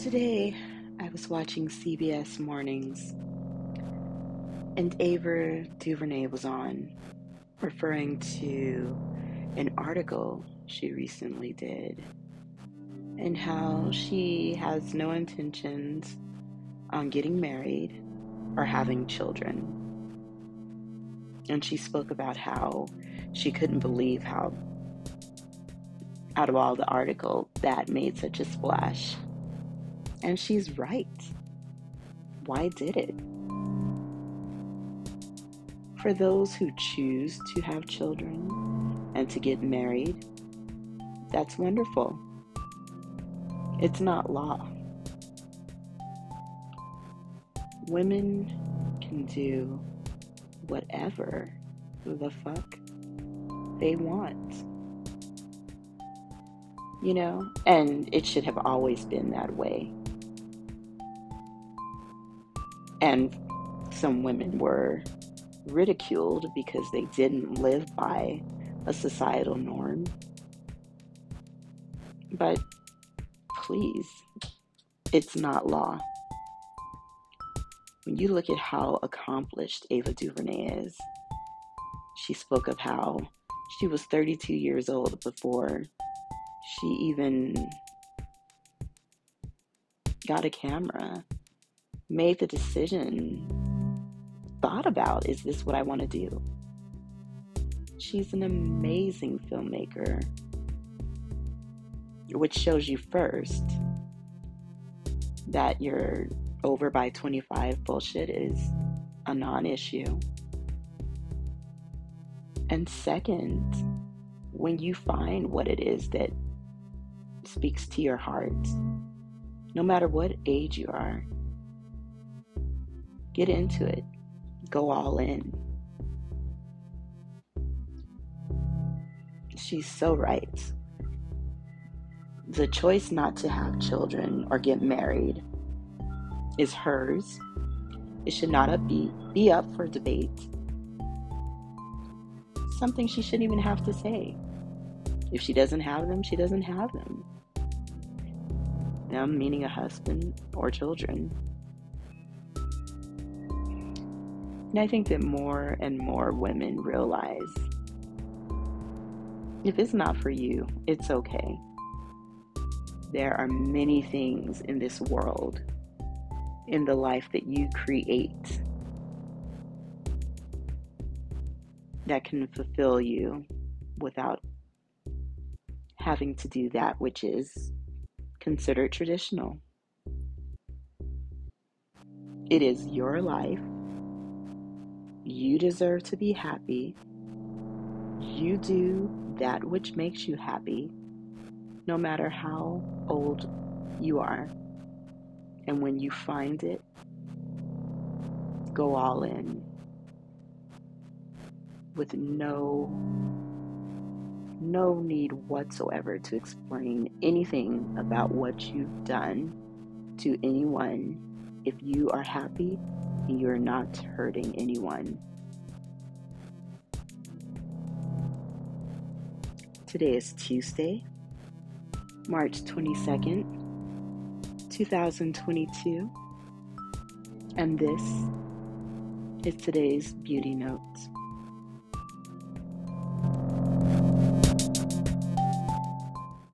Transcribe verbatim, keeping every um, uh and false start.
Today, I was watching C B S Mornings, and Ava DuVernay was on, referring to an article she recently did, and how she has no intentions on getting married or having children. And she spoke about how she couldn't believe how, out of all the article, that made such a splash. And she's right. Why did it? For those who choose to have children and to get married, that's wonderful. It's not law. Women can do whatever the fuck they want. You know? And it should have always been that way. And some women were ridiculed because they didn't live by a societal norm. But please, it's not law. When you look at how accomplished Ava DuVernay is, she spoke of how she was thirty-two years old before she even got a camera, made the decision, thought about, is this what I want to do? She's an amazing filmmaker, which shows you first that your over by twenty-five bullshit is a non-issue. And second, when you find what it is that speaks to your heart, no matter what age you are, get into it. Go all in. She's so right. The choice not to have children or get married is hers. It should not be, be up for debate. Something she shouldn't even have to say. If she doesn't have them, she doesn't have them. Them meaning a husband or children. And I think that more and more women realize if it's not for you, it's okay. There are many things in this world, in the life that you create, that can fulfill you without having to do that which is considered traditional. It is your life. You deserve to be happy. You do that which makes you happy, no matter how old you are. And when you find it, go all in with no, no need whatsoever to explain anything about what you've done to anyone if you are happy and you're not hurting anyone. Today is Tuesday, March twenty-second, twenty twenty-two, and this is today's Beauty Notes.